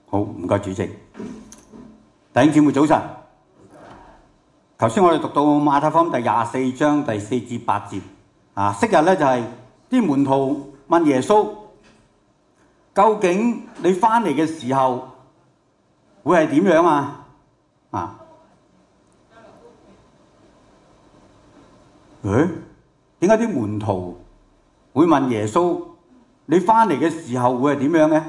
好，唔該主席。弟兄姊妹早晨。頭先我哋讀到馬太福音第24章第4至8節。昔日咧就係啲門徒問耶穌，究竟你翻嚟嘅時候會係點樣啊？點解啲門徒會問耶穌你翻嚟嘅時候會係點樣嘅？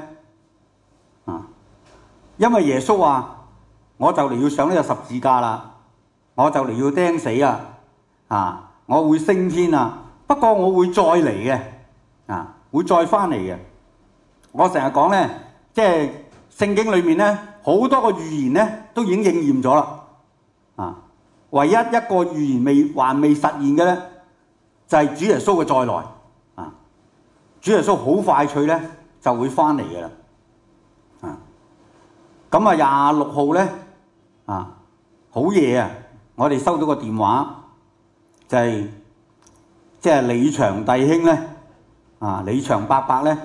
因為耶穌話我就嚟要上呢個十字架啦，我就嚟要釘死啊！我會升天啊，不過我會再嚟嘅，會再翻嚟嘅。我成日講咧，即係聖經裏面咧好多個預言咧都已經應驗咗啦。唯一一個預言還未實現嘅咧，就係主耶穌嘅再來。主耶穌好快脆咧就會翻嚟嘅啦。咁啊26號咧好夜啊！我哋收到個電話，就係即係李祥弟兄咧李祥伯伯咧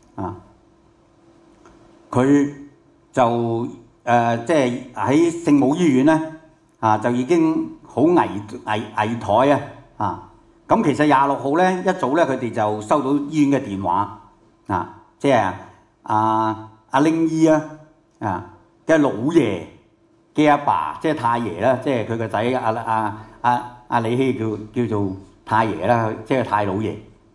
佢就即係喺聖母醫院咧就已經好危殆啊！咁其實26號咧一早咧佢哋就收到醫院嘅電話即係阿玲姨嘅老爺嘅阿爸，即係太爺啦，即係佢個仔阿李希叫做太爺啦，即係太老爺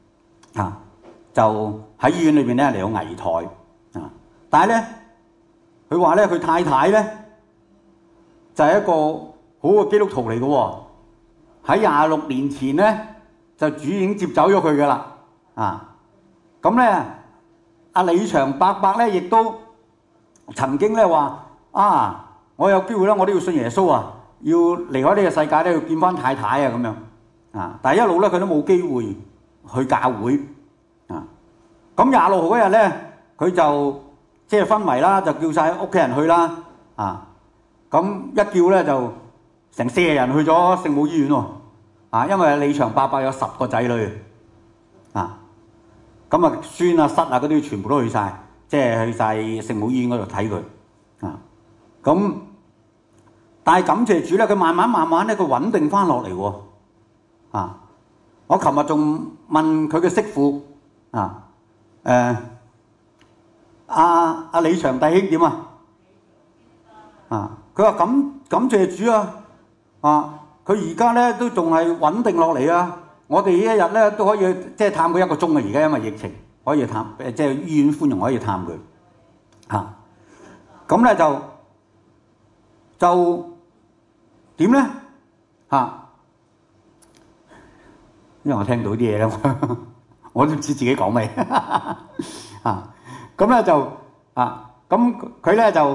就喺醫院裏邊咧嚟到危殆但係咧佢話咧佢太太咧就係一個好嘅基督徒嚟嘅喎，喺26年前咧就主已經接走咗佢噶啦咁咧阿李祥伯伯咧亦都曾經咧話我有機會咧我都要信耶穌要離開呢個世界咧要見翻太太咁樣但係一路咧佢都冇機會去教會咁26號嗰日咧佢就即係昏迷啦，就叫晒屋企人去啦咁一叫咧就成40人去咗聖母醫院喎因為李祥伯伯有10個仔女咁孫啊侄啊嗰啲全部都去晒，即係去晒聖母醫院嗰度睇佢咁但係感謝主咧，佢慢慢咧佢穩定翻落嚟喎我琴日仲問佢嘅媳婦阿李祥弟兄點佢話感謝主佢而家咧都仲係穩定落嚟我哋一日咧都可以即係探佢1個鐘而家因為疫情可以探，即係醫院寬容可以探佢咁咧就點咧因為我聽到啲嘢咧，我都唔知自己講咩咁咧就咁佢咧就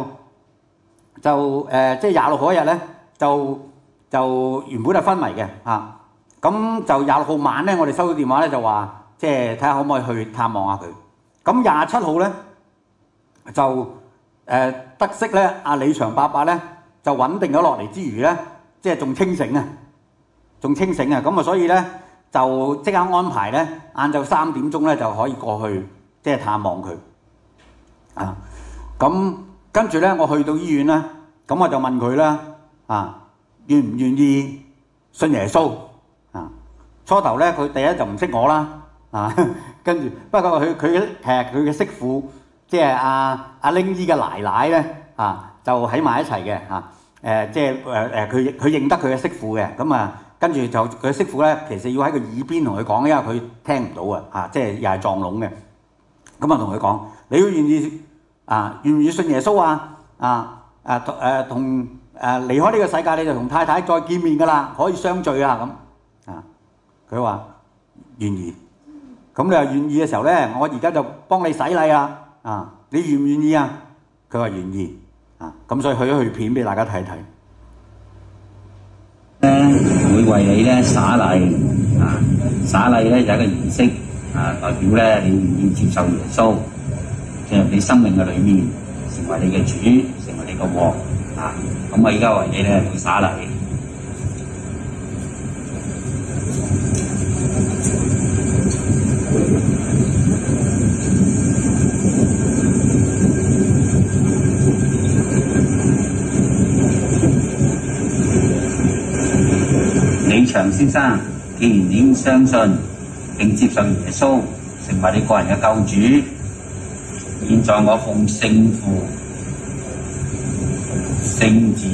即係26號嗰日咧就原本係昏迷嘅咁就26號晚咧，我哋收到電話咧就話，即係睇下可唔可以去探望下佢。咁27號咧就得悉咧，阿李祥伯伯咧就穩定咗落嚟之餘咧，即係仲清醒咁所以咧就即刻安排咧，晏晝3點鐘咧就可以過去即係探望佢咁跟住咧，我去到醫院咧，咁我就問佢啦願唔願意信耶穌初頭咧，佢第一就唔識我啦跟住不過佢嘅媳婦，即係阿玲姨嘅奶奶咧就喺埋一齊嘅即係佢認得佢嘅媳婦嘅咁跟住就佢媳婦咧，其實要喺佢耳邊同佢講，因為佢聽唔到即係又係撞聾嘅。咁同佢講，你要願意願唔願意信耶穌同離開呢個世界，你就同太太再見面噶啦，可以相聚咁佢話願意。咁你話願意嘅時候咧，我而家就幫你洗禮你願唔願意佢話願意咁所以去咗去片俾大家睇睇。 會為你咧灑禮灑禮咧就係一個儀式代表咧你願意接受耶穌進入你生命嘅裏面，成為你嘅主，成為你個王咁我而家為你咧去灑禮。 祥先生，既然你已經相信並接受耶穌成為你個人嘅救主，現在我奉聖父、聖子、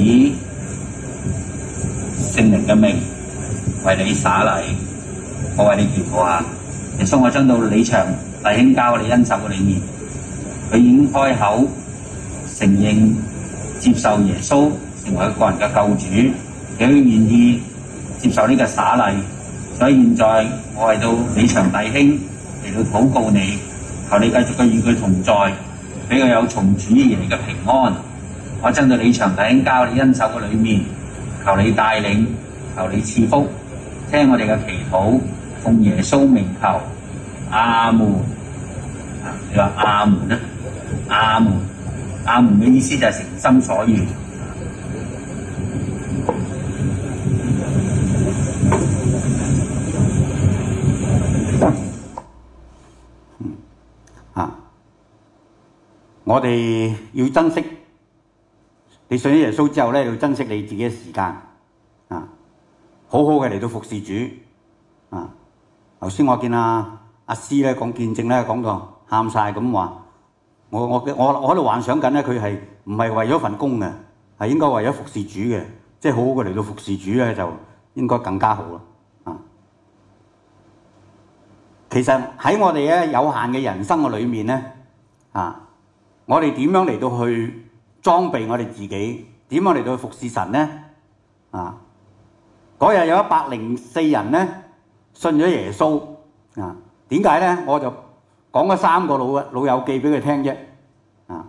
聖靈嘅名為你灑禮，我為你祈禱啊！耶穌，我將到李祥弟兄交你恩手嘅裏面，佢已經開口承認接受耶穌成為個人嘅救主，亦都願意接受呢個灑禮，所以現在我為到李祥弟兄嚟到禱告你，求你繼續嘅與佢同在，俾佢有從主而嚟嘅平安。我將到李祥弟兄交你恩手嘅裏面，求你帶領，求你賜福，聽我哋嘅祈禱，奉耶穌名求，阿門。你話阿門啊？阿門，阿門嘅意思就係誠心所願。 我哋要珍惜你信咗耶穌之後咧，要珍惜你自己嘅時間啊，好好嘅嚟到服侍主啊。頭先我見阿師咧講見證咧，講到喊晒咁話，我喺度幻想緊咧，佢係唔係為咗份工嘅，係應該為咗服侍主嘅，即係好好嘅嚟到服侍主咧，就應該更加好啦啊。其實喺我哋咧有限嘅人生嘅裏面咧啊。我哋點樣嚟到去裝備我哋自己？點樣嚟到去服侍神呢？啊！嗰日有104人咧信咗耶穌啊！點解咧？我就講咗3個老友記俾佢聽啫啊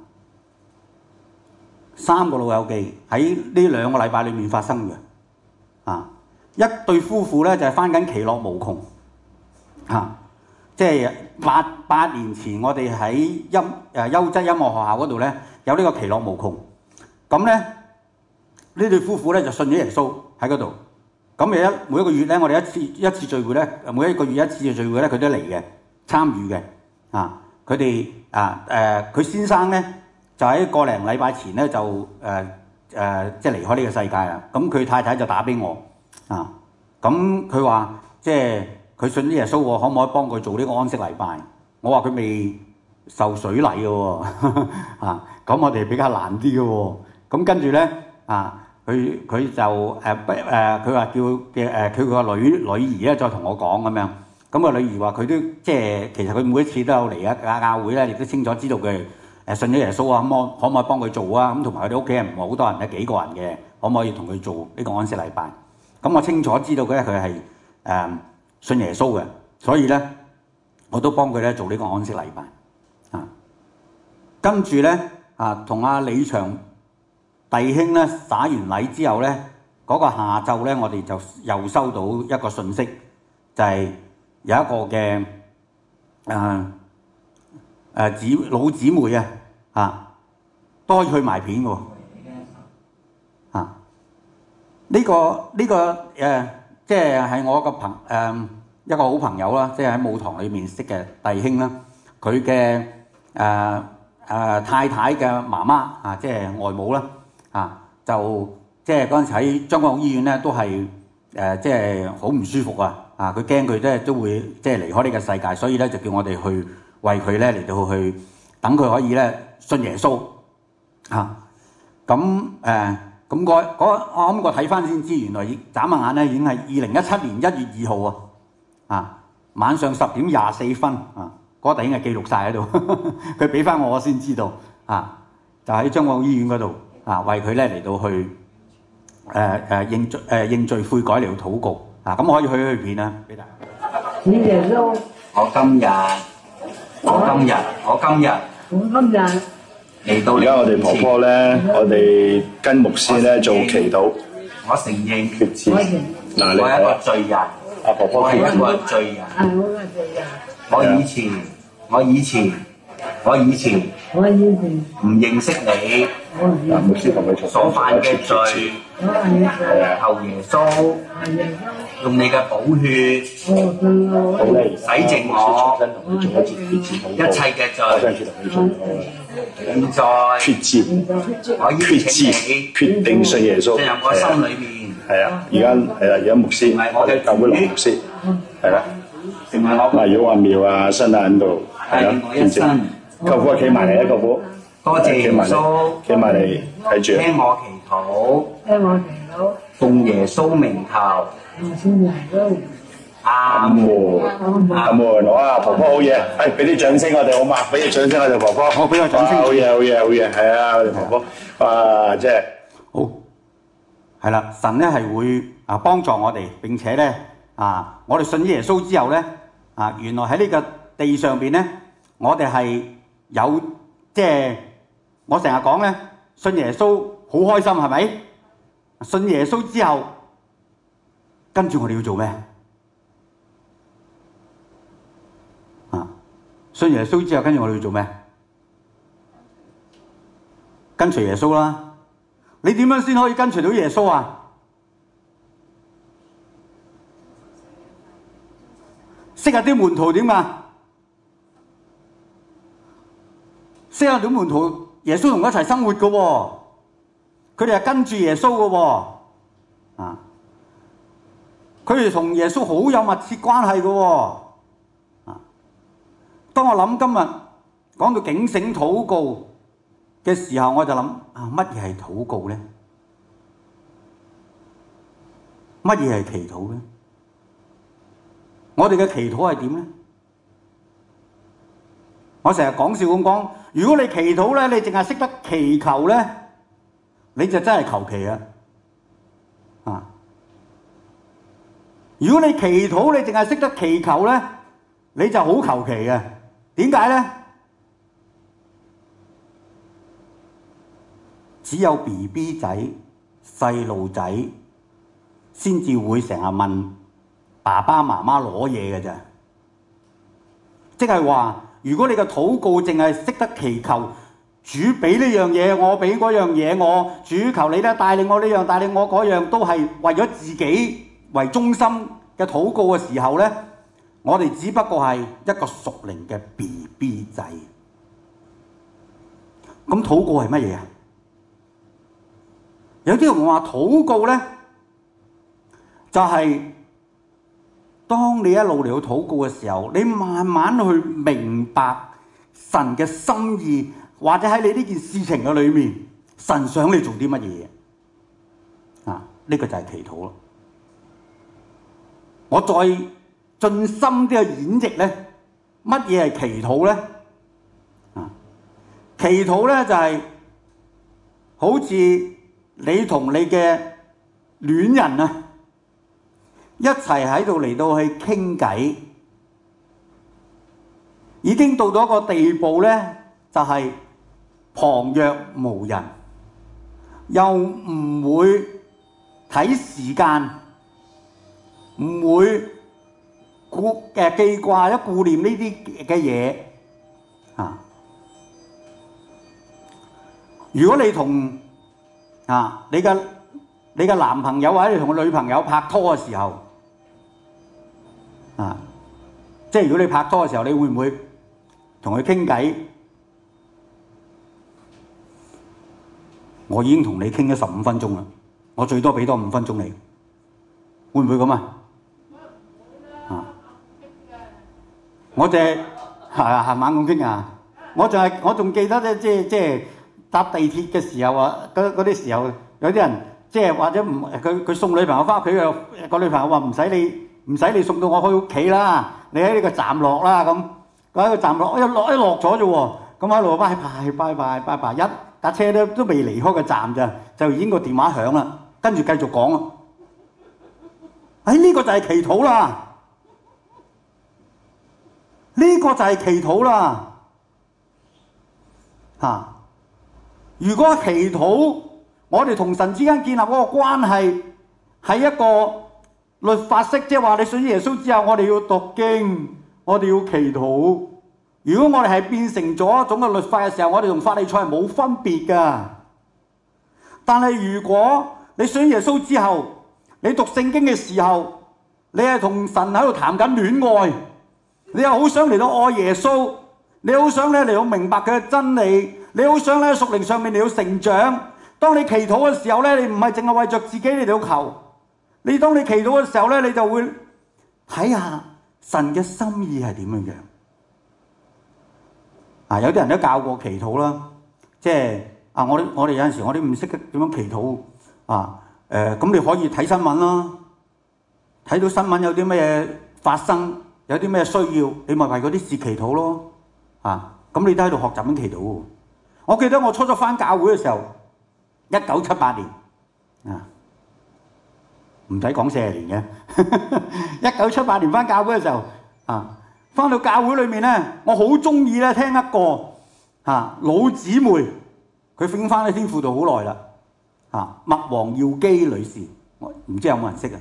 ！3個老友記喺呢2個禮拜裏面發生嘅啊！一對夫婦咧就係返緊其樂無窮啊！即係8年前，我哋喺優質音樂學校嗰度咧有呢個其樂無窮。咁咧呢對夫婦咧就信咗耶穌喺嗰度。咁每一個月咧，我哋一次聚會咧，每一個月一次嘅聚會咧，佢都嚟嘅參與嘅啊。佢哋佢先生咧就喺個零禮拜前咧就即係離開呢個世界啦。咁佢太太就打俾我啊。咁佢話即係。佢信咗耶穌喎，可唔可以幫佢做呢個安息禮拜？我話佢未受水禮嘅喎，咁我哋比較難啲嘅喎。咁跟住咧佢就佢話佢個女兒咧再同我講咁樣。咁個女兒話佢都即係其實佢每一次都有嚟啊教會咧，亦都清楚知道佢信咗耶穌啊，可唔可以幫佢做啊？咁同埋佢哋屋企人唔係好多人咧，幾個人嘅，可唔可以同佢做呢個安息禮拜？咁我清楚知道佢係信耶穌嘅，所以咧我都幫佢咧做呢個安息禮拜啊。跟住咧同阿李祥弟兄咧打完禮之後咧，嗰個下晝咧，我哋就又收到一個訊息，就係有一個嘅老姊妹都可以去埋片嘅喎呢個即係我個一個好朋友啦，即係喺舞堂裏面識嘅弟兄啦。佢嘅太太嘅媽媽即係外母啦就即係嗰陣時喺將軍澳醫院咧，都係即係好唔舒服啊！佢驚佢咧都會即係離開呢個世界，所以咧就叫我哋去為佢咧嚟到去等佢可以咧信耶穌咁我諗我睇翻先知，原來眨下眼咧已經係2017年1月2號晚上10點24分嗰個已經係記錄晒喺度，佢俾翻我先知道就喺將軍澳醫院嗰度為佢咧嚟到去認罪悔改嚟到禱告咁我可以去片啦，俾大家。我今日嚟到而家我哋婆婆咧，我哋跟牧師咧做祈禱。 我承認決志。嗱，你我係一個罪人。 阿婆婆我係一個罪人。我以前唔認識你。 牧師同佢所犯嘅罪，求耶穌用你嘅寶血洗淨我一切嘅罪。現在我邀請你決定信耶穌， 進入我心裏面， 係啊，而家牧師，我哋教會老牧師，係啦。 成為我嗱，如果話苗啊、新啊喺度，係啦，見證。舅父啊，企埋嚟啊，舅父。 多謝耶穌， 企埋嚟睇住。 聽我祈禱，奉耶穌名求。阿門。 阿門，哇！婆婆好嘢，俾啲掌聲我哋好嘛？俾啲掌聲我哋婆婆。 我俾個掌聲。 好嘢，係啊，我哋婆婆，哇！即係好，係啦，神咧係會幫助我哋，並且咧我哋信耶穌之後咧原來喺呢個地上邊咧，我哋係有即係我成日講咧，信耶穌好開心係咪？信耶穌之後，跟住我哋要做咩？信耶穌之後，跟住我哋要做咩？跟隨耶穌啦！你點樣先可以跟隨到耶穌啊？昔日啲門徒點啊？昔日啲門徒，耶穌同佢一齊生活嘅喎，佢哋係跟住耶穌嘅喎，佢哋同耶穌好有密切關係嘅喎。當我諗今日講到警醒禱告嘅時候，我就諗乜嘢係禱告咧？乜嘢係祈禱咧？我哋嘅祈禱係點咧？我成日講笑咁講，如果你祈禱咧，你淨係識得祈求咧，你就真係求其啊！如果你祈禱，你淨係識得祈求咧，你就好求其嘅。點解咧？只有 BB 仔、細路仔先至會成日問爸爸媽媽攞嘢嘅咋。即係話，如果你嘅禱告淨係識得祈求主俾呢樣嘢，我俾嗰樣嘢，我主求你咧帶領我呢樣，帶領我嗰樣，都係為咗自己為中心嘅禱告嘅時候咧，我哋只不過係一個屬靈嘅 BB 仔。咁禱告係乜嘢啊？有啲人話禱告咧，就係當你一路嚟到禱告嘅時候，你慢慢去明白神嘅心意，或者喺你呢件事情嘅裏面，神想你做啲乜嘢呢個就係祈禱咯。我再盡心啲去演繹咧，乜嘢係祈禱咧？祈禱咧就係好似你同你嘅戀人一齊喺度嚟到去傾偈，已經到咗一個地步咧，就係旁若無人，又唔會睇時間，唔會記掛一顧念呢啲嘅嘢。如果你同你嘅男朋友或者你同個女朋友拍拖嘅時候，即係如果你拍拖嘅時候，你會唔會同佢傾偈？我已經同你傾咗15分鐘啦，我最多俾多5分鐘你，會唔會咁啊？我哋係猛咁傾啊！我仲記得咧，即係搭地鐵嘅時候嗰啲時候，有啲人即係或者唔佢送女朋友翻屋企，個女朋友話唔使你送到我去屋企啦，你喺呢個站落啦咁。喺個站落，一落咗啫喎，咁喺度拜拜，一架車都未離開個站咋，就已經個電話響啦，跟住繼續講啊！呢個就係祈禱啦。呢個就係祈禱啦，如果祈禱，我哋同神之間建立嗰個關係係一個律法式，即係話你信耶穌之後，我哋要讀經，我哋要祈禱。如果我哋係變成咗一種嘅律法嘅時候，我哋同法利賽係冇分別噶。但係如果你信耶穌之後，你讀聖經嘅時候，你係同神喺度談緊戀愛。你又好想嚟到愛耶穌，你好想咧嚟到明白佢嘅真理，你好想咧喺屬靈上面嚟到成長。當你祈禱嘅時候咧，你唔係淨係為着自己嚟到求， 當你祈禱嘅時候咧，你就會睇下神嘅心意係點樣樣。有啲人都教過祈禱啦，即係我哋有陣時我哋唔識得點樣祈禱咁你可以睇新聞啦，睇到新聞有啲咩發生，有啲咩需要，你咪為嗰啲事祈禱咯。咁你都喺度學習緊祈禱。我記得我初初返教會嘅時候，1978年唔使講40年嘅，1978年返教會嘅時候返到教會裏面咧，我好中意咧聽一個老姊妹，佢返咗天父道好耐啦，麥黃耀基女士，我唔知有冇人識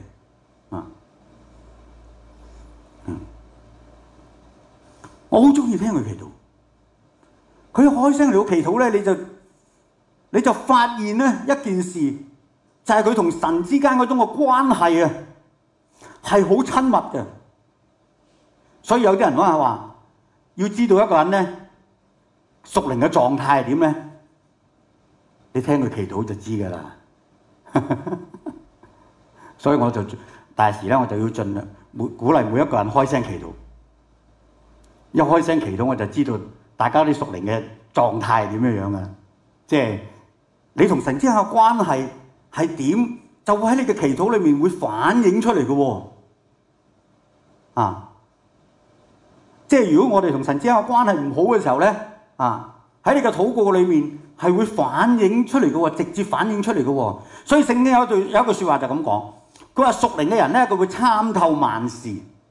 我好中意聽佢祈禱。佢開聲嚟到祈禱咧，你就發現咧一件事，就係佢同神之間嗰種嘅關係係好親密嘅。所以有啲人話要知道一個人咧屬靈嘅狀態係點咧，你聽佢祈禱就知㗎啦。所以我就大時咧，我就要盡量鼓勵每一個人開聲祈禱。一開聲祈禱我就知道大家啲屬靈嘅狀態係點樣樣㗎。即係你同神之間嘅關係係點，就會喺你嘅祈禱裏面會反映出嚟嘅喎。即係如果我哋同神之間嘅關係唔好嘅時候咧，喺你嘅禱告裏面係會反映出嚟嘅喎，直接反映出嚟嘅喎。所以聖經有一句説話就咁講，佢話屬靈嘅人咧，佢會參透萬事，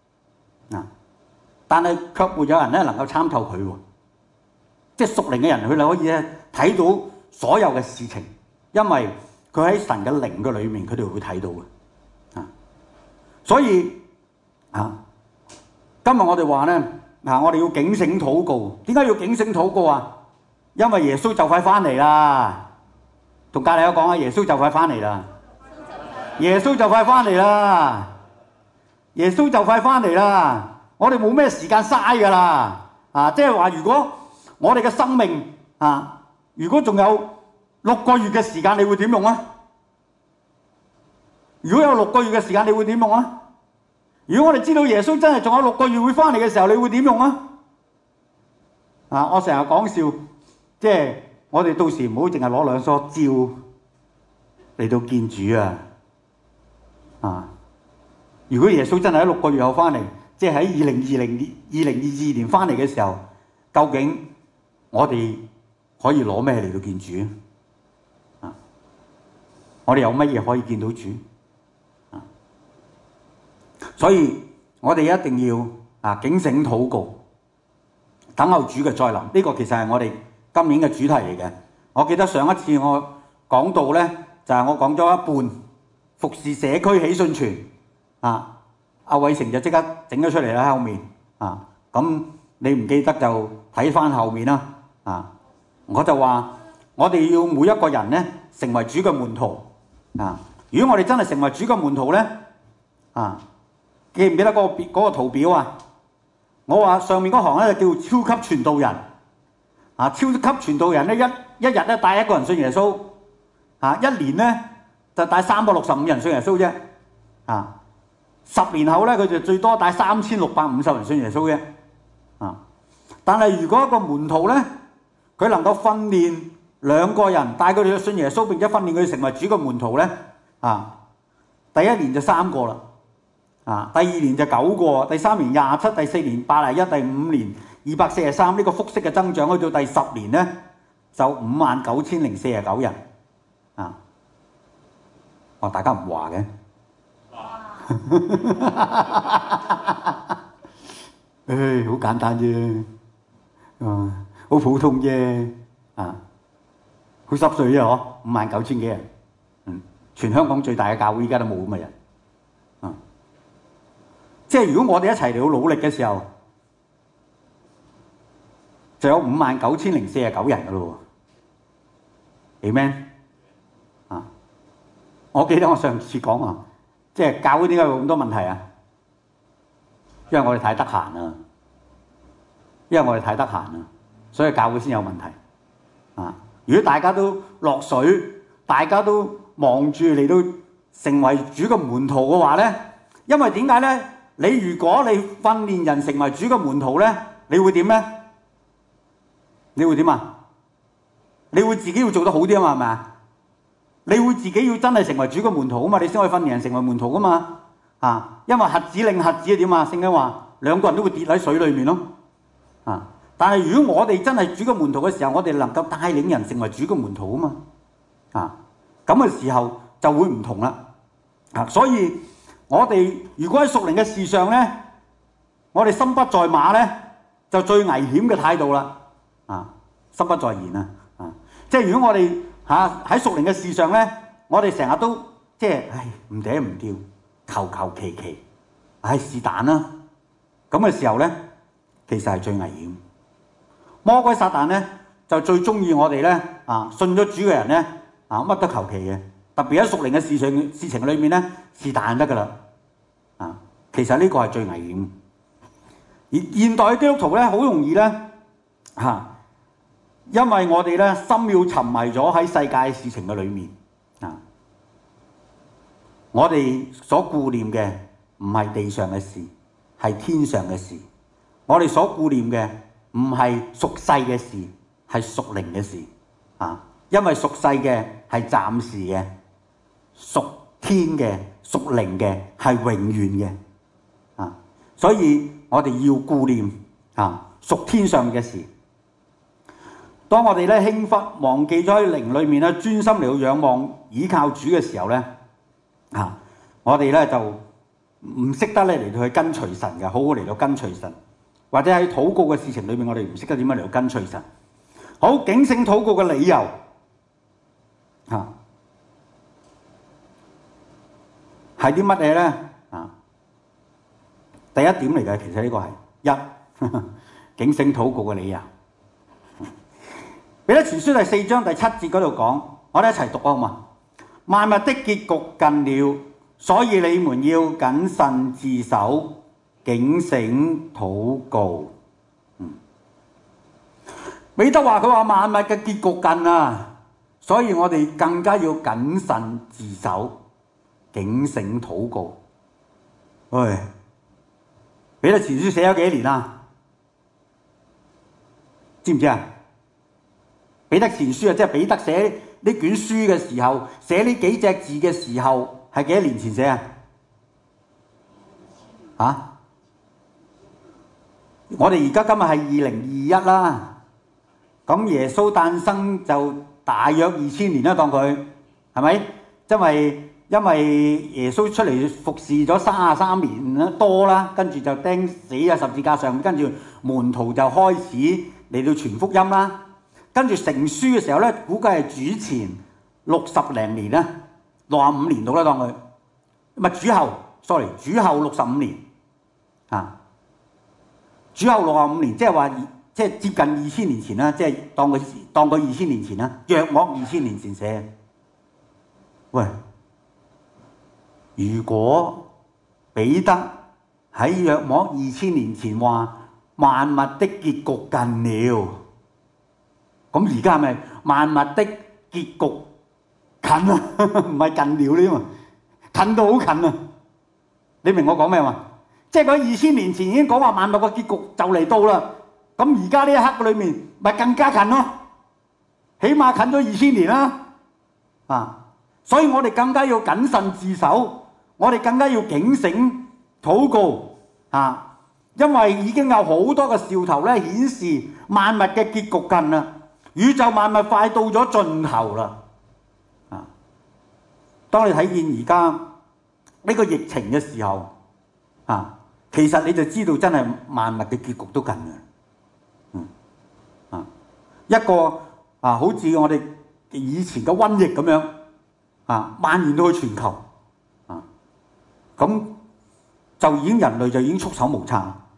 但係卻沒有人咧能夠參透佢喎。即係屬靈嘅人，佢哋可以咧睇到所有嘅事情，因為佢喺神嘅靈嘅裏面，佢哋會睇到嘅。所以今日我哋話咧，我哋要警醒禱告。點解要警醒禱告啊？因為耶穌就快翻嚟啦。同隔離友講啊，耶穌就快翻嚟啦。耶穌就快翻嚟啦。耶穌就快翻嚟啦。我哋冇咩時間嘥㗎啦。即係話如果我哋嘅生命如果仲有6個月嘅時間，你會點用啊？如果有6個月嘅時間，你會點用啊？如果我哋知道耶穌真係仲有6個月會翻嚟嘅時候，你會點用啊？我成日講笑，即係我哋到時唔好淨係攞2梳蕉嚟到見主啊！如果耶穌真係喺6個月後翻嚟，即係喺2022年翻嚟嘅時候，究竟我哋可以攞咩嚟到見主啊？我哋有乜嘢可以見到主？所以我哋一定要警醒禱告，等候主嘅再臨。呢個其實係我哋今年嘅主題嚟嘅。我記得上一次我講到咧，就係我講咗一半服侍社區喜訊傳阿偉成就即刻整咗出嚟啦喺後面咁你唔記得就睇翻後面啦我就話我哋要每一個人咧成為主嘅門徒如果我哋真係成為主嘅門徒咧記唔記得嗰個圖表啊？我話上面嗰行咧叫超級傳道人超級傳道人咧一日咧帶1個人信耶穌一年咧就帶365人信耶穌啫10年後咧佢就最多帶3650人信耶穌啫但係如果一個門徒咧佢能夠訓練2個人帶佢哋去信耶穌，並且訓練佢哋成為主嘅門徒咧第1年就3個啦第2年就9個，第3年27，第4年81，第5年243，呢個複式嘅增長，去到第10年咧就59049人大家唔話嘅好簡單啫好普通啫好濕碎啫嗬，59000幾人全香港最大嘅教會依家都冇咁嘅人即係如果我哋一齊嚟到努力嘅時候，就有59049人噶咯喎 Amen 我記得我上次講即係教會點解有咁多問題啊？因為我哋太得閒啦，所以教會先有問題如果大家都落水，大家都忙住嚟到成為主嘅門徒嘅話咧，因為點解咧？如果你訓練人成為主嘅門徒咧，你會點咧？你會點啊？你會自己要做得好啲啊嘛，係咪啊？你會自己要真係成為主嘅門徒啊嘛，你先可以訓練人成為門徒噶嘛。因為瞎子領瞎子係點啊？聖經話兩個人都會跌喺水裡面咯。但係如果我哋真係主嘅門徒嘅時候，我哋能夠帶領人成為主嘅門徒啊嘛。咁嘅時候就會唔同啦。所以我哋如果喺屬靈嘅事上咧，我哋心不在馬咧，就最危險嘅態度啦。心不在言啊。即係如果我哋喺屬靈嘅事上咧，我哋成日都即係唔嗲唔吊，求求其其，是但啦。咁嘅時候咧，其實係最危險。魔鬼撒旦咧就最中意我哋咧信咗主嘅人咧乜都求其嘅，特別喺屬靈嘅事情裏面咧，是但得噶啦。其實呢個係最危險。而現代嘅基督徒咧，好容易咧因為我哋咧心要沉迷咗喺世界事情嘅裏面我哋所顧念嘅唔係地上嘅事，係天上嘅事。我哋所顧念嘅唔係屬世嘅事，係屬靈嘅事因為屬世嘅係暫時嘅，屬天嘅屬靈嘅係永遠嘅所以我哋要顧念屬天上嘅事。當我哋咧輕忽忘記咗喺靈裏面咧專心嚟到仰望倚靠主嘅時候咧我哋咧就唔識得咧嚟到去跟隨神嘅，好好嚟到跟隨神，或者喺禱告嘅事情裏面，我哋唔識得點樣嚟到跟隨神。好，警醒禱告嘅理由係啲乜嘢咧？第一點嚟嘅，其實呢個係警醒禱告嘅理由。彼得前書第4章第7節嗰度講，我哋一齊讀好嘛？萬物的結局近了，所以你們要謹慎自守，警醒禱告。彼得話佢話萬物嘅結局近啊，所以我哋更加要謹慎自守，警醒禱告。喂，彼得前書寫咗幾年啊？知唔知啊？彼得前書即係彼得寫呢卷書嘅時候，寫呢幾隻字嘅時候，係幾多年前寫啊？我哋而家今日係2021啦，咁耶穌誕生就大約2000年啦，當佢係咪？因為耶穌出嚟服侍咗33年多啦，跟住就釘死喺十字架上，跟住門徒就開始嚟到傳福音啦。跟住成書嘅時候咧，估計係主前60零年啦，65年到啦，當佢唔係主後65年主後65年，即係話即係接近2000年前啦，即係當佢2000年前啦，約莫2000年前寫。喂，如果彼得喺約莫2000年前話萬物的結局近了，咁而家係咪萬物的結局近啊？唔係近了呢嘛，近到好近啊！你明我講咩嘛？即係佢2000年前已經講話萬物嘅結局就嚟到啦。咁而家呢一刻裏面咪更加近咯，起碼近咗2000年啦。所以我哋更加要謹慎自守，我哋更加要警醒禱告因為已經有好多嘅兆頭咧顯示萬物嘅結局近啦。宇宙萬物快到咗盡頭啦！當你睇見而家呢個疫情嘅時候其實你就知道真係萬物嘅結局都近嘅。一個好似我哋以前嘅瘟疫咁樣蔓延到去全球咁就已經人類就已經束手無策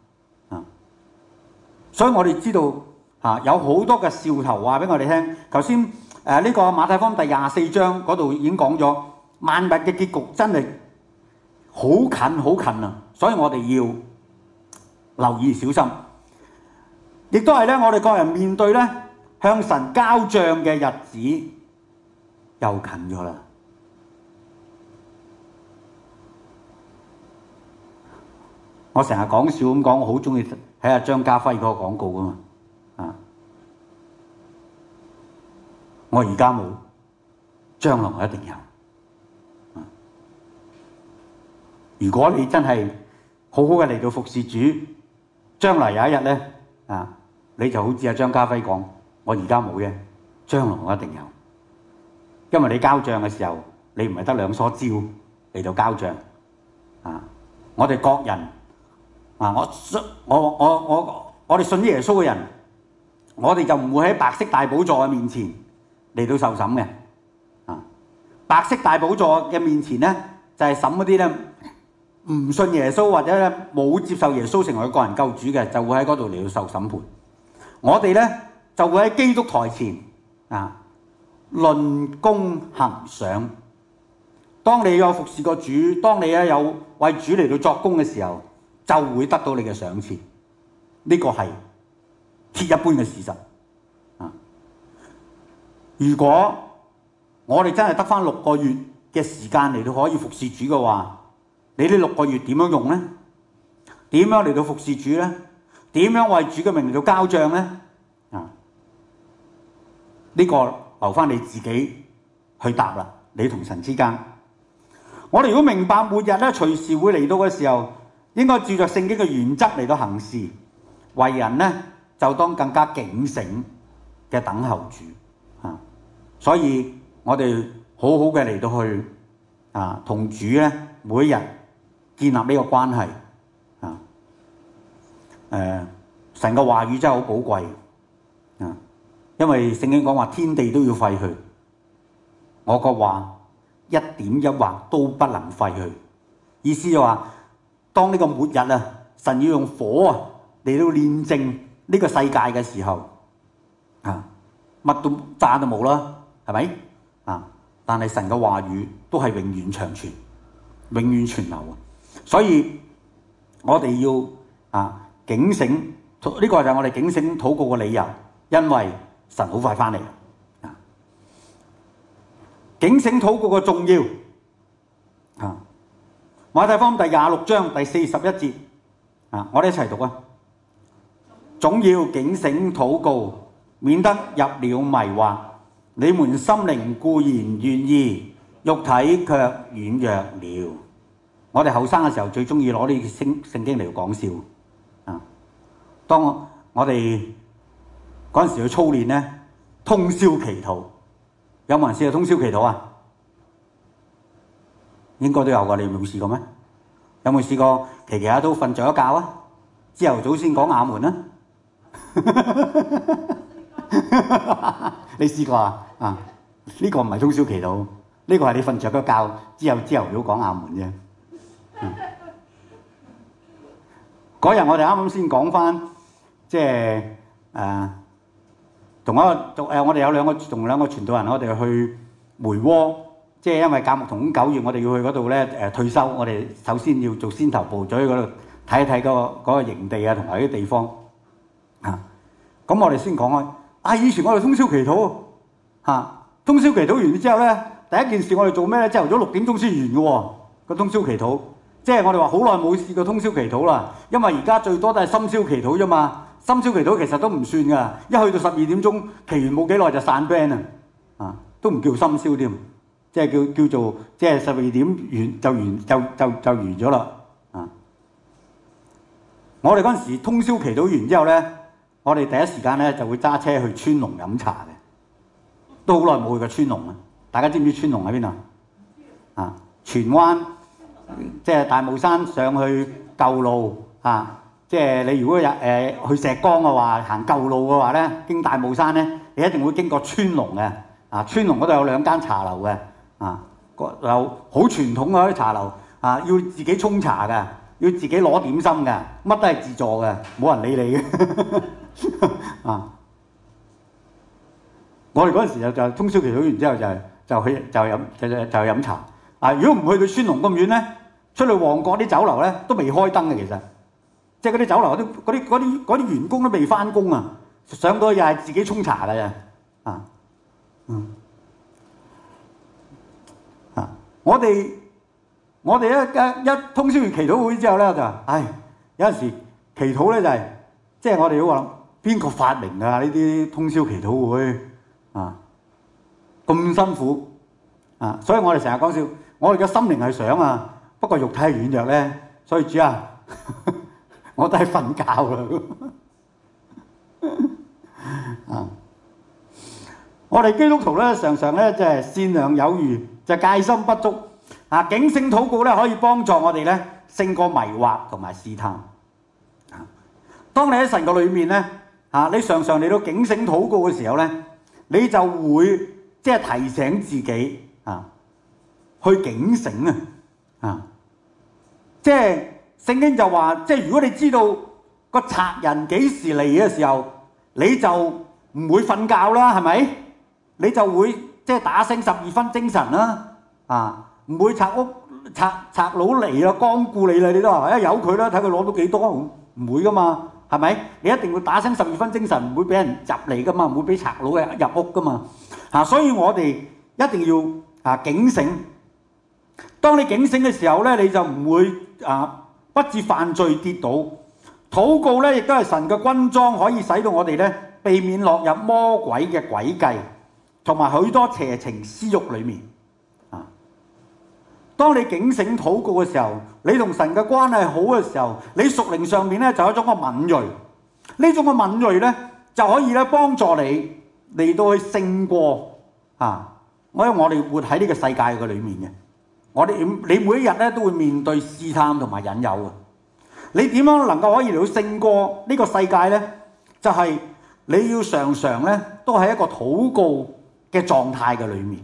所以我哋知道有好多嘅兆頭話俾我哋聽。頭先呢個馬太福音第24章嗰度已經講咗，萬物嘅結局真係好近好近啊！所以我哋要留意小心，亦都係咧我哋個人面對咧向神交賬嘅日子又近咗啦。 我成日講笑咁講，我好中意睇下張家輝嗰個廣告噶嘛。我而家冇，將來我一定有。如果你真係好好嘅嚟到服侍主，將來有一日咧你就好似阿張家輝講，我而家冇嘅，將來我一定有。因為你交帳嘅時候，你唔係得兩梳蕉嚟到交帳我哋各人我哋信耶穌嘅人，我哋就唔會喺白色大寶座嘅面前嚟到受審嘅。白色大寶座嘅面前咧，就係審嗰啲咧唔信耶穌或者咧冇接受耶穌成為個人救主嘅，就會喺嗰度嚟到受審判。我哋咧就會喺基督台前論功行賞。當你有服侍過主，當你有為主嚟到作工嘅時候，就會得到你嘅賞賜。呢個係鐵一般嘅事實。如果我哋真係得返6個月嘅時間嚟到可以服侍主嘅話，你呢6個月點樣用呢？點樣嚟到服侍主呢？點樣為主嘅名嚟到交帳呢？呢個留返你自己去答啦。你同神之間，我哋如果明白末日咧隨時會嚟到嘅時候，應該照着聖經嘅原則嚟到行事，為人咧就當更加警醒嘅等候主。所以我哋好好嘅嚟到去同主咧每一日建立呢個關係。神嘅話語真係好寶貴。因為聖經講話天地都要廢去，我個話一點一畫都不能廢去。意思就話，當呢個末日神要用火嚟到煉淨呢個世界嘅時候，乜都渣都冇啦，係咪？但係神嘅話語都係永遠長存，永遠存留。所以我哋要警醒，呢個就係我哋警醒禱告嘅理由，因為神好快返嚟。警醒禱告嘅重要。馬太福音第26章第41節，我哋一齊讀啊！總要警醒禱告，免得入了迷惑。你們心靈固然願意，肉體卻軟弱了。我哋後生嘅時候最鍾意攞呢聖經嚟講笑。當我哋嗰陣時去操練咧，通宵祈禱，有冇人試過通宵祈禱啊？應該都有㗎，你有冇試過咩？有冇試過祈下都瞓着一覺啊？朝頭早先講阿門啊？你試過啊？呢個唔係通宵祈禱，呢個係你瞓着咗覺之後朝頭早講阿門啫。嗰日我哋啱啱先講翻，即係我哋有同兩個傳道人，我哋去梅窩，即係因為教牧同工9月，我哋要去嗰度咧退休，我哋首先要做先頭部隊，去嗰度睇一睇嗰個營地同埋啲地方。咁我哋先講以前我哋通宵祈禱通宵祈禱完之後咧，第一件事我哋做咩咧？朝頭早6點鐘先完嘅喎，個通宵祈禱。即係我哋話好耐冇試過通宵祈禱啦，因為而家最多都係深宵祈禱啫嘛。深宵祈禱其實都唔算㗎，一去到12點鐘，祈完冇幾耐就散 band 都唔叫深宵添，即係叫做即係12點完就完咗啦。我哋嗰陣時通宵祈禱完之後咧，我哋第一時間咧就會揸車去川龍飲茶嘅，都好耐冇去過川龍啦。大家知唔知川龍喺邊啊？荃灣。即係大帽山上去舊路即係你如果去石崗嘅話，行舊路嘅話咧，經大帽山咧，你一定會經過川龍嘅。川龍嗰度有2間茶樓嘅，有好傳統嘅嗰啲茶樓要自己沖茶嘅，要自己攞點心嘅，乜都係自助嘅，冇人理你嘅。我哋嗰陣時就通宵祈禱完之後就飲茶。如果唔去到川龍咁遠咧，出去旺角啲酒樓咧都未開燈嘅，其實即係嗰啲酒樓嗰啲員工都未翻工啊，上到又係自己沖茶嘅啫。我哋一通宵完祈禱會之後咧，就有陣時祈禱咧就係、即係我哋都話邊個發明㗎呢啲通宵祈禱會啊？咁辛苦啊！所以我哋成日講笑，我哋嘅心靈係想啊，不過肉體係軟弱咧，所以主啊，我都係瞓覺啦。啊！我哋基督徒咧，常常咧就係善良有餘，就戒心不足。啊，警醒禱告咧可以幫助我哋咧勝過迷惑同埋試探。啊，當你喺神嘅裏面咧，你常常嚟到警醒禱告嘅時候咧，你就會即係提醒自己去警醒啊！即係聖經就話，即係如果你知道個賊人幾時嚟嘅時候，你就唔會瞓覺啦，係咪？你就會即係打醒12分精神啦，唔會賊佬嚟啦，光顧你啦，你都話由佢啦，睇佢攞到幾多，唔會噶嘛，係咪？你一定會打醒12分精神，唔會俾人入嚟噶嘛，唔會俾賊佬入屋噶嘛，所以我哋一定要警醒。當你警醒嘅時候咧，你就唔會不致犯罪跌倒。禱告咧，亦都係神嘅軍裝，可以使到我哋咧避免落入魔鬼嘅詭計，同埋許多邪情私慾裏面。當你警醒禱告嘅時候，你同神嘅關係好嘅時候，你屬靈上面咧就有一種嘅敏鋭。呢種嘅敏鋭咧就可以咧幫助你嚟到去勝過因為我哋活喺呢個世界嘅裏面嘅，你每一日咧都會面對試探同埋引誘嘅。你點樣能夠可以嚟到勝過呢個世界咧？就係你要常常咧都喺一個禱告嘅狀態嘅裏面。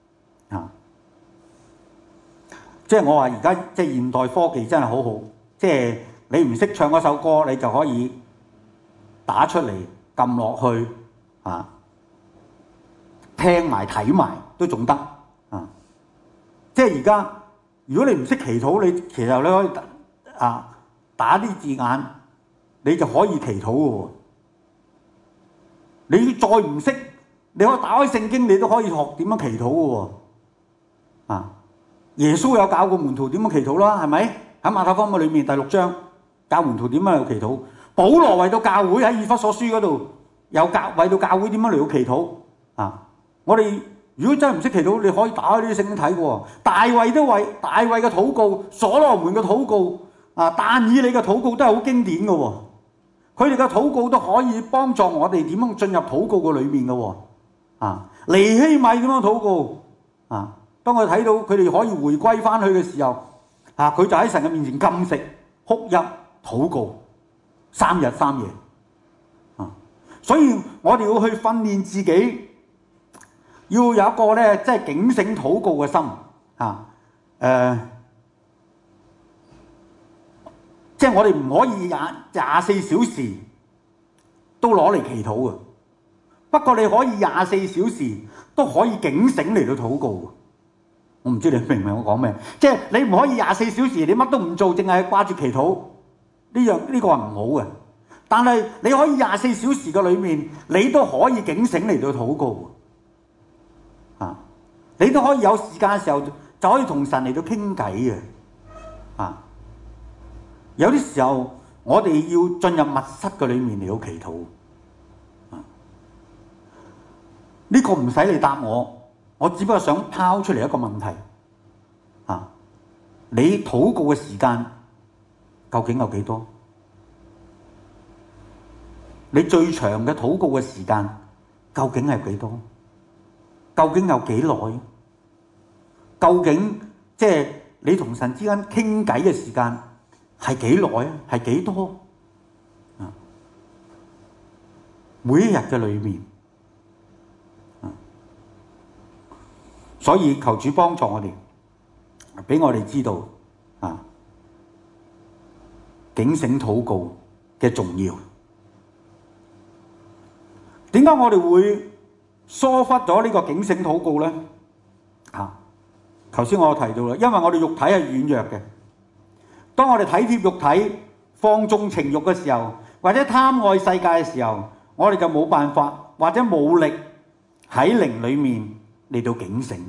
即係我話而家即係現代科技真係好好，即係你唔識唱嗰首歌，你就可以打出嚟撳落去聽埋睇埋都仲得即係而家如果你唔識祈禱，你其實你可以打啲字眼，你就可以祈禱嘅喎。你再唔識，你可以打開聖經，你都可以學點樣祈禱嘅喎。耶穌有教過門徒點樣祈禱啦，係咪？喺馬太福音裏面第6章教門徒點樣嚟祈禱。保羅為到教會喺以弗所書嗰度有為到教會點樣嚟到祈禱。我哋如果真係唔識祈禱，你可以打開呢啲聖經睇喎。大衛嘅禱告，所羅門嘅禱告，但以理嘅禱告都係好經典嘅喎。佢哋嘅禱告都可以幫助我哋點樣進入禱告嘅裏面嘅喎。尼希米點樣禱告當佢睇到佢哋可以回歸翻去嘅時候，佢就喺神嘅面前禁食、哭泣、禱告3日3夜。所以我哋要去訓練自己，要有一個咧即係警醒禱告嘅心。即係我哋唔可以24小時都攞嚟祈禱嘅。不過你可以24小時都可以警醒嚟到禱告。我唔知你明唔明我講咩？即係你唔可以24小時你乜都唔做，淨係掛住祈禱，呢個係唔好嘅。但係你可以24小時嘅裏面，你都可以警醒嚟到禱告。你都可以有時間嘅時候就可以同神嚟到傾偈嘅。有啲時候我哋要進入密室嘅裏面嚟到祈禱。呢個唔使你答我只不過想拋出嚟一個問題，你禱告嘅時間究竟有幾多？你最長嘅禱告嘅時間究竟係幾多？究竟有幾耐？究竟即係你同神之間傾偈嘅時間係幾耐？係幾多？每一日嘅裏面。所以求主幫助我哋，俾我哋知道警醒禱告嘅重要。點解我哋會疏忽咗呢個警醒禱告呢？頭先我提到啦，因為我哋肉體係軟弱嘅。當我哋體貼肉體、放縱情慾嘅時候，或者貪愛世界嘅時候，我哋就冇辦法或者冇力喺靈裏面嚟到警醒。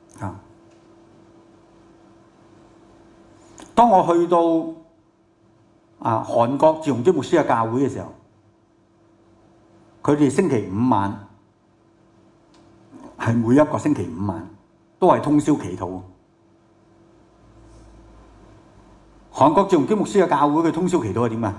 當我去到韓國趙鏞基牧師嘅教會嘅時候，佢哋星期五晚係每一個星期五晚都係通宵祈禱。韓國趙鏞基牧師嘅教會佢通宵祈禱係點啊？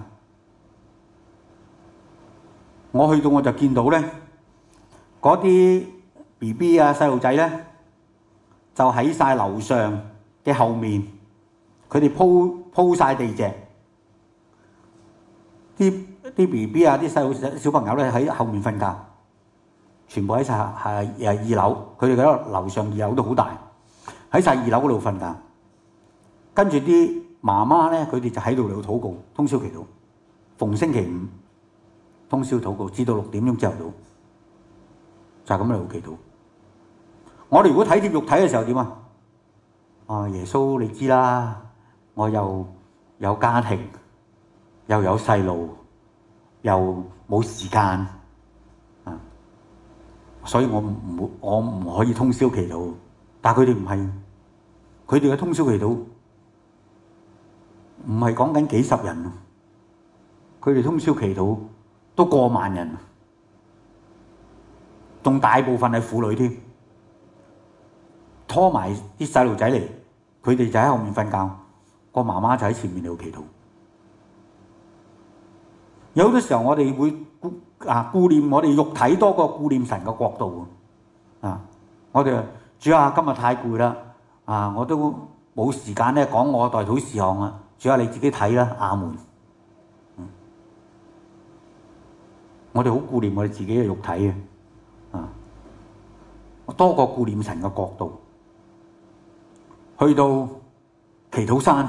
我去到我就見到咧，嗰啲 BB 啊細路仔咧就喺晒樓上嘅後面，佢哋鋪晒地席。啲 BB 啊，啲小朋友咧喺後面瞓覺，全部喺晒二樓。佢哋嗰個樓上二樓都好大，喺晒二樓嗰度瞓覺。跟住啲媽媽咧，佢哋就喺度嚟禱告，通宵祈禱。逢星期五通宵禱告，至到6點鐘朝頭早，就係咁嚟祈禱。我哋如果體貼肉體嘅時候點啊？耶穌你知啦，我又有家庭。又有細路，又冇時間，所以我唔可以通宵祈禱。但係佢哋唔係，佢哋嘅通宵祈禱唔係講緊幾十人，佢哋通宵祈禱都過萬人，仲大部分係婦女添，拖埋啲細路仔嚟，佢哋就喺後面瞓覺，個媽媽就喺前面度祈禱。有好多時候我哋會顧念我哋肉體多過顧念神嘅國度我哋主啊，今日太攰啦我都冇時間咧講我代禱事項啊，主啊你自己睇啦，阿門。我哋好顧念我哋自己嘅肉體嘅多過顧念神嘅國度。去到祈禱山。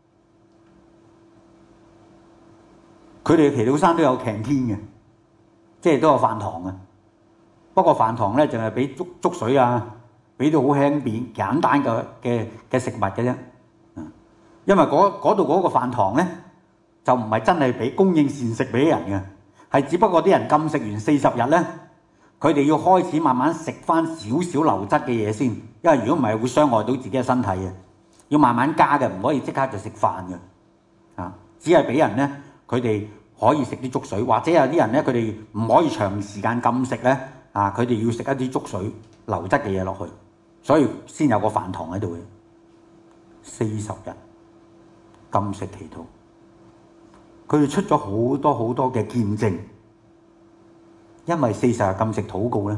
佢哋嘅祈禱山都有canteen嘅，即係都有飯堂嘅。不過飯堂咧，淨係俾粥水啊，俾到好輕便簡單嘅食物嘅啫。因為嗰度嗰個飯堂咧，就唔係真係俾供應膳食俾人嘅，係只不過啲人禁食完40日咧，佢哋要開始慢慢食翻少少流質嘅嘢先，因為如果唔係會傷害到自己嘅身體嘅，要慢慢加嘅，唔可以即刻就食飯嘅。只係俾人咧。佢哋可以食啲粥水，或者有啲人咧，佢哋唔可以長時間禁食咧，佢哋要食一啲粥水流質嘅嘢落去，所以先有個飯堂喺度嘅。40日禁食祈禱，佢哋出咗好多好多嘅見證，因為40日禁食禱告咧，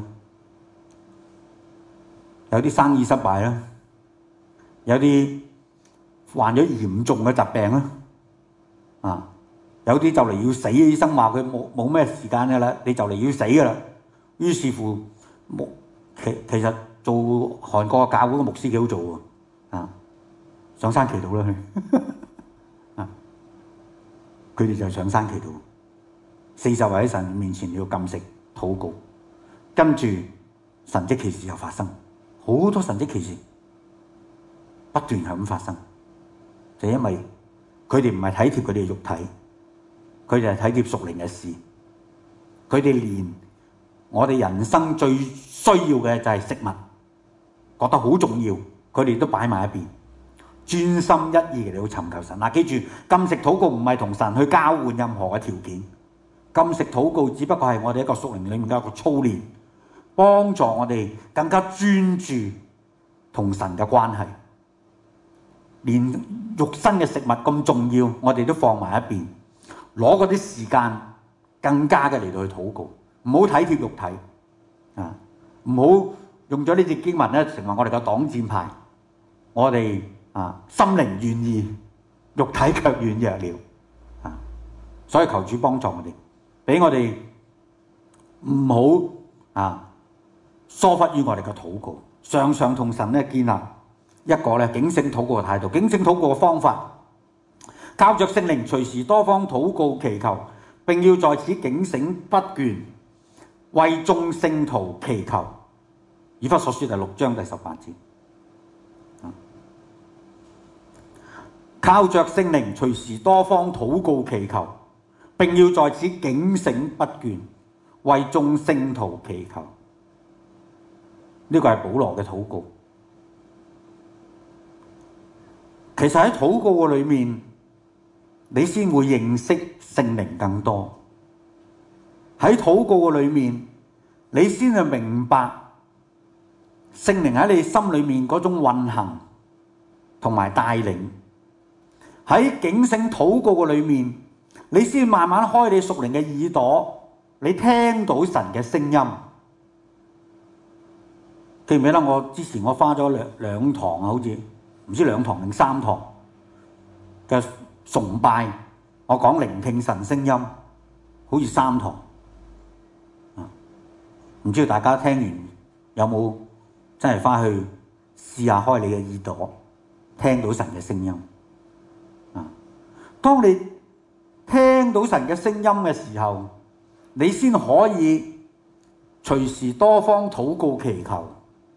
有啲生意失敗啦，有啲患咗嚴重嘅疾病啦，有啲就嚟要死，醫生話佢冇咩時間㗎啦，你就嚟要死㗎啦。於是乎，其實做韓國教會嘅牧師幾好做喎，上山祈禱啦佢，佢哋就上山祈禱，40日喺神面前要禁食禱告，跟住神蹟奇事又發生，好多神蹟奇事不斷係咁發生，就因為佢哋唔係體貼佢哋嘅肉體。佢哋係體貼屬靈嘅事，佢哋連我哋人生最需要嘅就係食物，覺得好重要，佢哋都擺埋一邊，專心一意嚟到尋求神。記住，禁食禱告唔係同神去交換任何嘅條件，禁食禱告只不過係我哋一個屬靈裏面嘅一個操練，幫助我哋更加專注同神嘅關係。連肉身嘅食物咁重要，我哋都放埋一邊。攞嗰啲時間更加嘅嚟到去禱告，唔好體貼肉體唔好用咗呢節經文咧成為我哋嘅擋箭牌。我哋心靈願意，肉體卻軟弱了所以求主幫助我哋，俾我哋唔好疏忽於我哋嘅禱告，常常同神咧建立一個咧警醒禱告嘅態度，警醒禱告嘅方法。靠着聖靈隨時多方禱告祈求，並要在此警醒不倦，為眾聖徒祈求。以弗所書第6章第18節。靠着聖靈隨時多方禱告祈求，並要在此警醒不倦，為眾聖徒祈求。呢個係保羅嘅禱告。其實喺禱告嘅裏面， 你先會認識聖靈更多。喺禱告嘅裏面，你先係明白聖靈喺你心裏面嗰種運行同埋帶領。喺警醒禱告嘅裏面，你先慢慢開你屬靈嘅耳朵，你聽到神嘅聲音。記唔記得我之前我花咗兩堂啊，好似唔知2堂定3堂嘅崇拜，我講聆聽神聲音，好似3堂。唔知道大家聽完有冇真係返去試下開你嘅耳朵，聽到神嘅聲音。當你聽到神嘅聲音嘅時候，你先可以隨時多方禱告祈求。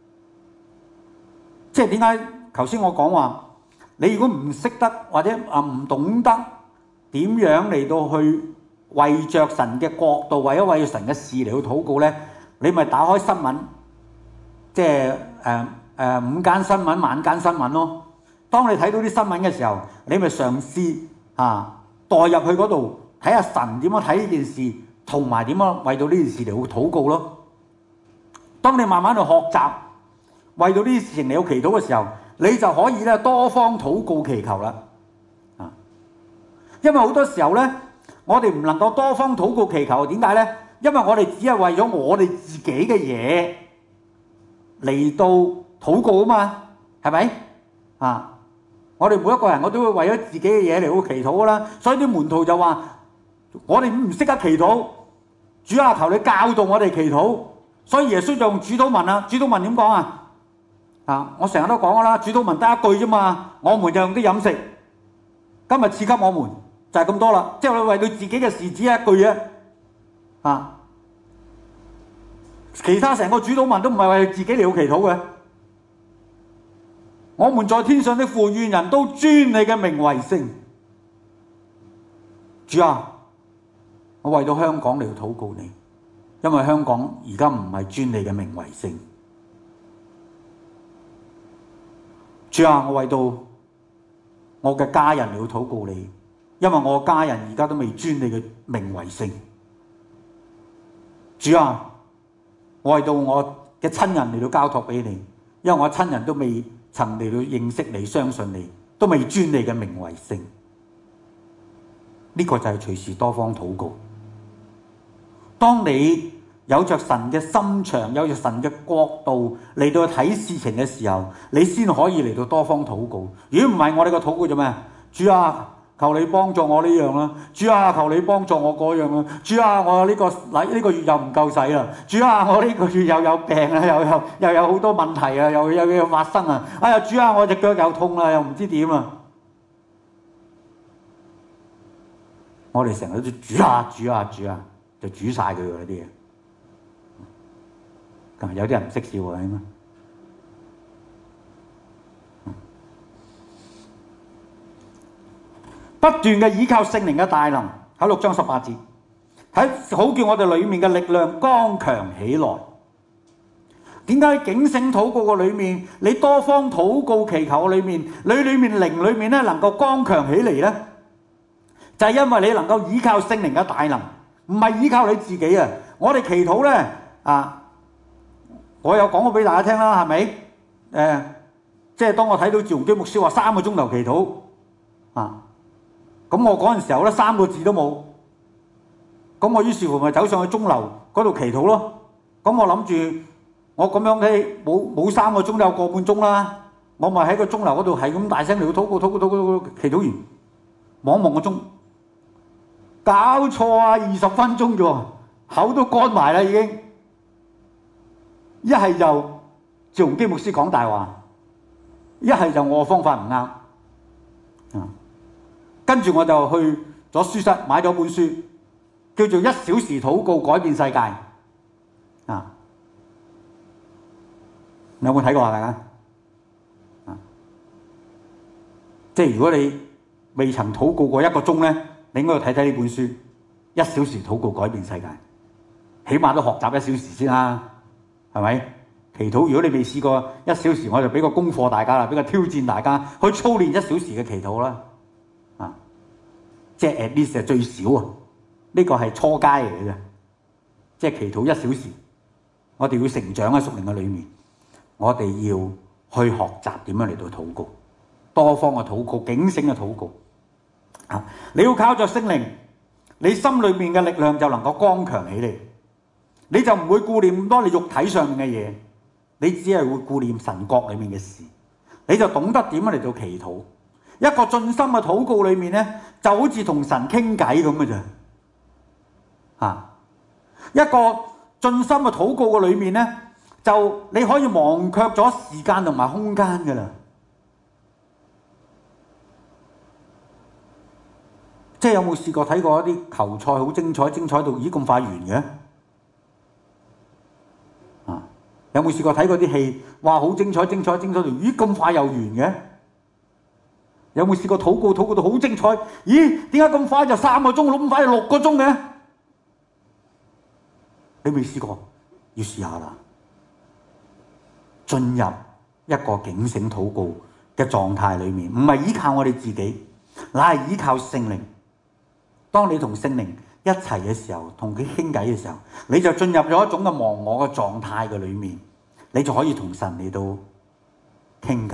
即係點解頭先我講話，你如果唔識得或者唔懂得點樣嚟到去為着神嘅國度，為咗為神嘅事嚟到禱告呢？你咪打開新聞，即係午間新聞、晚間新聞咯。當你睇到啲新聞嘅時候，你咪嘗試代入去嗰度睇下神點樣睇呢件事，同埋點樣為到呢件事嚟到禱告咯。當你慢慢去學習為到呢啲事情嚟到祈禱嘅時候，你就可以咧多方禱告祈求啦。因為好多時候咧，我哋唔能夠多方禱告祈求，點解咧？因為我哋只係為咗我哋自己嘅嘢嚟到禱告啊嘛，係咪？我哋每一個人我都會為咗自己嘅嘢嚟到祈禱噶啦。所以啲門徒就話：我哋唔識得祈禱，主啊，求你教導我哋祈禱。所以耶穌就用主禱文啦。主禱文點講啊？我成日都講噶啦，主禱文得一句啫嘛。我們就用啲飲食，今日賜給我們，就係咁多啦。即係你為到自己嘅事只係一句啫。其他成個主禱文都唔係為自己嚟到祈禱嘅。我們在天上的父，願人都尊你嘅名為聖。主啊，我為到香港嚟到禱告你，因為香港而家唔係尊你嘅名為聖。主啊，我為到我嘅家人嚟到禱告你，因為我家人而家都未尊你嘅名為聖。主啊，我為到我嘅親人嚟到交託俾你，因為我親人都未曾嚟到認識你、相信你，都未尊你嘅名為聖。呢個就係隨時多方禱告。當你有着神嘅心腸，有着神嘅國度嚟到睇事情嘅時候，你先可以嚟到多方禱告。如果唔係，我哋個禱告做咩？主啊，求你幫助我呢樣啦！主啊，求你幫助我嗰樣啦！主啊，我呢個月又唔夠使啦！主啊，我呢個月又有病啊，又有好多問題啊，又有發生啊！哎呀，主啊，我隻腳又痛啦，又唔知點啊！我哋成日都主啊，主啊，主啊，就煮晒佢嗰啲嘢。有啲人唔識笑喎，係嘛？不斷嘅倚靠聖靈嘅大能，喺6章18節，好叫我哋裏面嘅力量剛強起來。點解警醒禱告嘅裏面，你多方禱告祈求嘅裏面，你裏面靈裏面咧能夠剛強起嚟咧，就係因為你能夠倚靠聖靈嘅大能，唔係倚靠你自己啊！我哋祈禱咧我有講過俾大家聽啦，係咪？即係當我睇到趙鏞基牧師話3個鐘頭祈禱咁我嗰陣時候咧3個字都冇，咁我於是乎咪走上去鐘樓嗰度祈禱咯。咁我諗住我咁樣咧冇3個鐘都有個半鐘啦，我咪喺個鐘樓嗰度係咁大聲嚟到禱告，祈禱完望一望個鐘，搞錯啊！20分鐘啫，口都乾埋啦已經。一係就趙鏞基牧師講大話，一係就我嘅方法唔啱。跟住我就去咗書室買咗本書，叫做《1小時禱告改變世界》。你有冇睇過啊？大家即係如果你未曾禱告過1個鐘咧，你應該要睇睇呢本書《1小時禱告改變世界》，起碼都學習1小時先啦。係咪？祈禱，如果你未試過1小時，我就俾個功課大家啦，俾個挑戰大家去操練1小時嘅祈禱啦。 即係 at least 係最少啊，呢個係初階嚟嘅，即係祈禱1小時。我哋要成長喺屬靈嘅裏面，我哋要去學習點樣嚟到禱告，多方嘅禱告，警醒嘅禱告。你要靠着聖靈，你心裏面嘅力量就能夠剛強起嚟，你就唔會顧念咁多你肉體上面嘅嘢，你只係會顧念神國裏面嘅事，你就懂得點樣嚟到祈禱。一個盡心嘅禱告裏面咧，就好似同神傾偈咁嘅啫。一個盡心嘅禱告嘅裏面咧，就你可以忘卻咗時間同埋空間噶啦。即係有冇試過睇過一啲球賽好精彩，精彩到咦咁快完嘅？有冇試過睇過啲戲？哇，好精彩，精彩，精彩到咦咁快又完嘅？有冇試過禱告，禱告到好精彩？咦，點解咁快就3個鐘，咁快就6個鐘嘅？你未試過？要試下啦！進入一個警醒禱告嘅狀態裏面，唔係依靠我哋自己，乃係依靠聖靈。當你同聖靈一齊嘅時候，同佢傾偈嘅時候，你就進入咗一種嘅忘我嘅狀態嘅裏面，你就可以同神嚟到傾偈。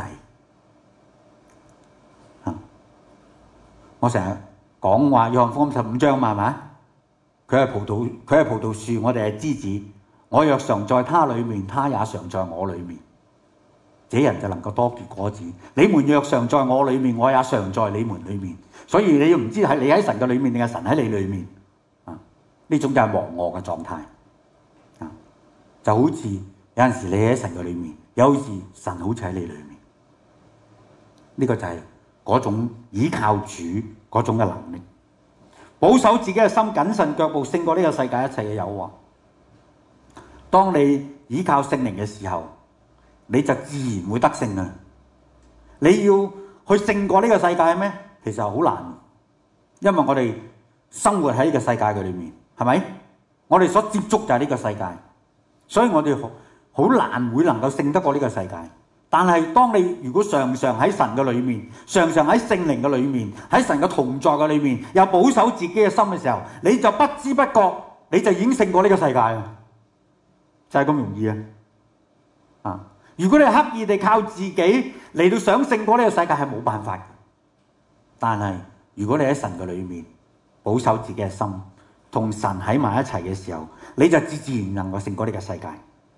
我成日講話約翰福音15章嘛，係咪？佢係葡萄樹，我哋係枝子。我若常在他裏面，他也常在我裏面，這人就能夠多結果子。你們若常在我裏面，我也常在你們裏面。所以你唔知係你喺神嘅裏面定係神喺你裏面啊？呢種就係忘我嘅狀態啊！就好似有陣時你喺神嘅裏面，有時神好似喺你裏面。呢個就係嗰種倚靠主嗰種嘅能力，保守自己嘅心，謹慎腳步，勝過呢個世界一切嘅誘惑。當你倚靠聖靈嘅時候，你就自然會得勝啊！你要去勝過呢個世界咩？其實好難，因為我哋生活喺呢個世界嘅裏面，係咪？我哋所接觸就係呢個世界，所以我哋好難會能夠勝得過呢個世界。但係當你如果常常喺神嘅裏面，常常喺聖靈嘅裏面，喺神嘅同在嘅裏面，又保守自己嘅心嘅時候，你就不知不覺你就已經勝過呢個世界啦，就係咁容易啊！如果你刻意地靠自己嚟到想勝過呢個世界，係冇辦法嘅。但係如果你喺神嘅裏面保守自己嘅心，同神喺埋一齊嘅時候，你就自然能夠勝過呢個世界。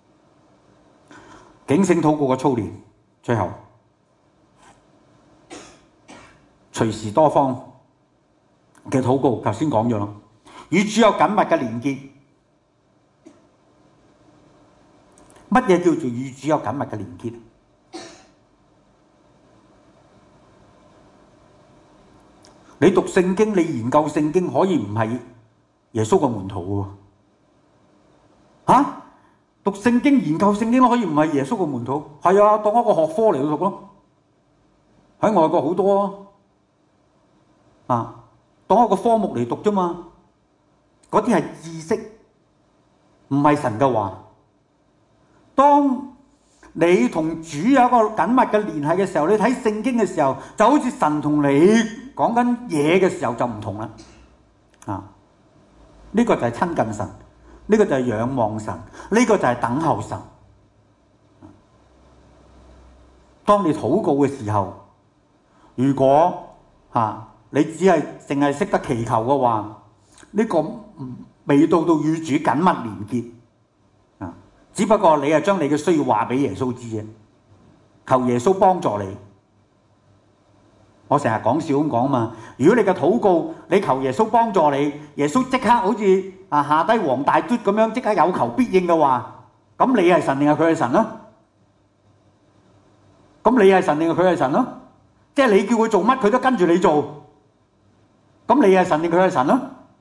警醒禱告嘅操練，最後隨時多方嘅禱告，頭先講咗咯，與主有緊密嘅連結。乜嘢叫做與主有緊密嘅連結？你讀聖經，你研究聖經，可以唔係耶穌嘅門徒喎？讀聖經、研究聖經都可以唔係耶穌嘅門徒？係啊，當一個學科嚟到讀咯。喺外國好多當一個科目嚟讀啫嘛。嗰啲係知識，唔係神嘅話。當你同主有一個緊密嘅聯繫嘅時候，你睇聖經嘅時候，就好似神同你講緊嘢嘅時候就唔同啦。呢個就係親近神，呢個就係仰望神，呢個就係等候神。當你禱告嘅時候，如果你只係淨係識得祈求嘅話，呢個未到與主緊密連結。只不過你係將你嘅需要話俾耶穌知啫，求耶穌幫助你。我成日講笑咁講嘛，如果你嘅禱告，你求耶穌幫助你，耶穌即刻好似下低黃大嘟咁樣，即刻有求必應嘅話，咁你係神定係佢係神咯？咁你係神定係佢係神咯？即係你叫佢做乜，佢都跟住你做。咁你係神定佢係神咯？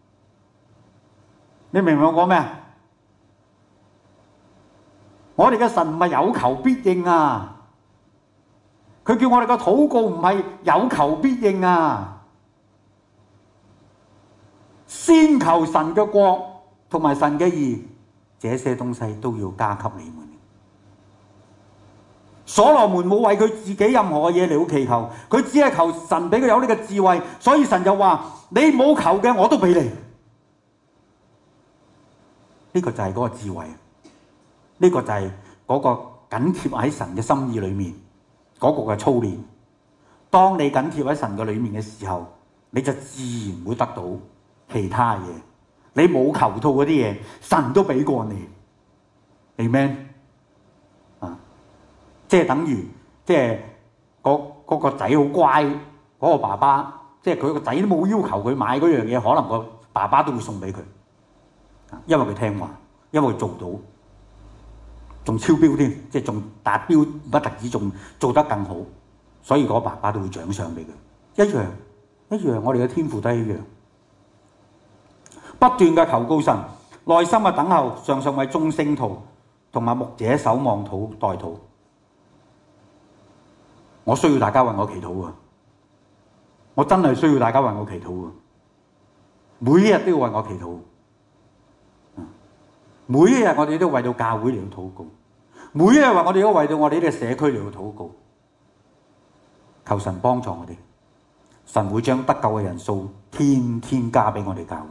你明唔明我講咩啊？我哋嘅神唔係有求必應啊！佢叫我哋嘅禱告唔係有求必應啊！先求神嘅國同埋神嘅義，這些東西都要加給你們。 所羅門冇為佢自己任何嘅嘢嚟到祈求，佢只係求神俾佢有呢個智慧，所以神就話：你冇求嘅我都俾你。呢個就係嗰個智慧，呢個就係嗰個緊貼喺神嘅心意裏面嗰個嘅操練。當你緊貼喺神嘅裏面嘅時候，你就自然會得到其他嘢。你冇求到嗰啲嘢，神都俾過你。Amen。即係等於，即係嗰個仔好乖，嗰個爸爸，即係佢個仔都冇要求佢買嗰樣嘢，可能個爸爸都會送俾佢，因為佢聽話，因為佢做到，仲超標添，即係仲達標，不特止仲做得更好，所以嗰個爸爸都會獎賞俾佢。一樣，我哋嘅天父都係一樣，不斷嘅求告神，內心嘅等候，常常為眾聖徒同埋牧者守望代禱。我需要大家為我祈禱啊！我真係需要大家為我祈禱啊！每一日都要為我祈禱，每一日我哋都為到教會嚟到禱告，每一日我哋都為到我哋呢個社區嚟到禱告，求神幫助我哋，神會將得救嘅人數天天加俾我哋教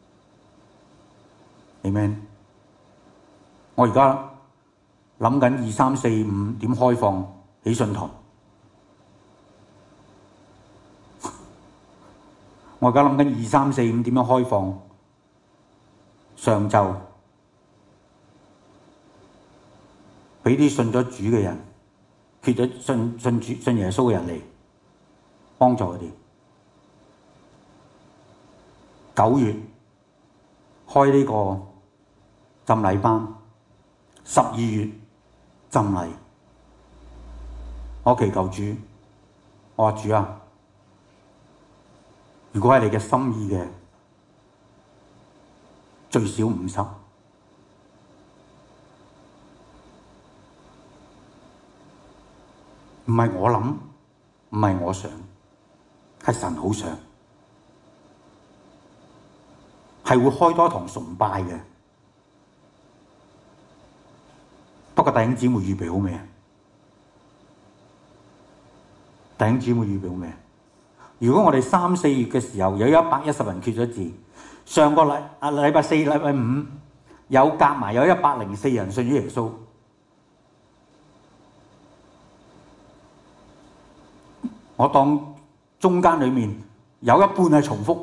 會。Amen。我而家諗緊2、3、4、5點開放喜信堂。我而家諗緊2、3、4、5點樣開放上晝，俾啲信咗主嘅人，缺咗信耶穌嘅人嚟幫助佢哋。9月開呢個浸禮班，12月浸禮。我祈求主，我話主啊！如果係你嘅心意嘅，最少50，唔係我諗，唔係我想，係神好想，係會開多一堂崇拜嘅。不過弟兄姊妹預備好未啊？弟兄姊妹預備好未？如果我哋3、4月嘅時候有110人決咗志，上個禮拜4、禮拜5有夾埋有104人信咗耶穌，我當中間裡面有一半係重複，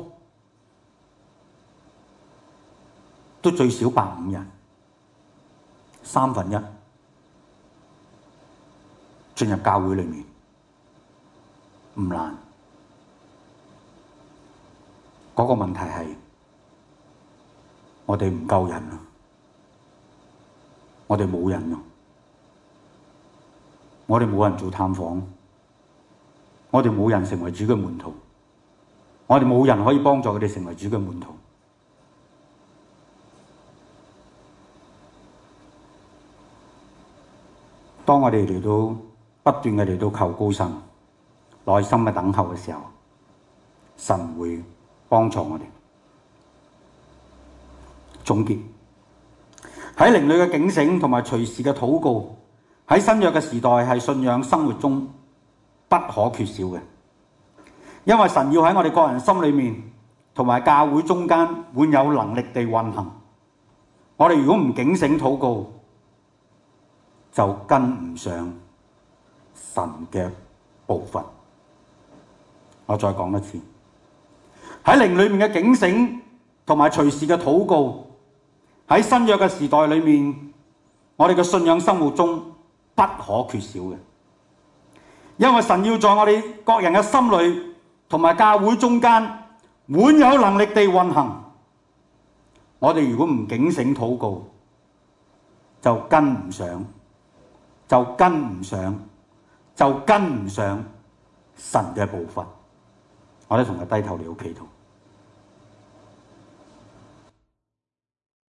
都最少150人，1/3進入教會裡面，唔難。嗰個問題係我哋唔夠人啊，我哋冇人啊，我哋冇人做探訪，我哋冇人成為主嘅門徒，我哋冇人可以幫助佢哋成為主嘅門徒。當我哋嚟到不斷嘅嚟到求告神，內心嘅等候嘅時候，神會幫助我哋。總結，喺靈裏嘅警醒同埋隨時嘅禱告，喺新約嘅時代係信仰生活中不可缺少嘅。因為神要喺我哋個人心裏面同埋教會中間滿有能力地運行。我哋如果唔警醒禱告，就跟唔上神嘅步伐。我再講一次，喺靈裏面嘅警醒同埋隨時嘅禱告，喺新約嘅時代裏面，我哋嘅信仰生活中不可缺少嘅。因為神要在我哋各人嘅心裏同埋教會中間滿有能力地運行。我哋如果唔警醒禱告，就跟唔上，就跟唔上，就跟唔上神嘅步伐。我哋同佢低頭嚟到祈禱。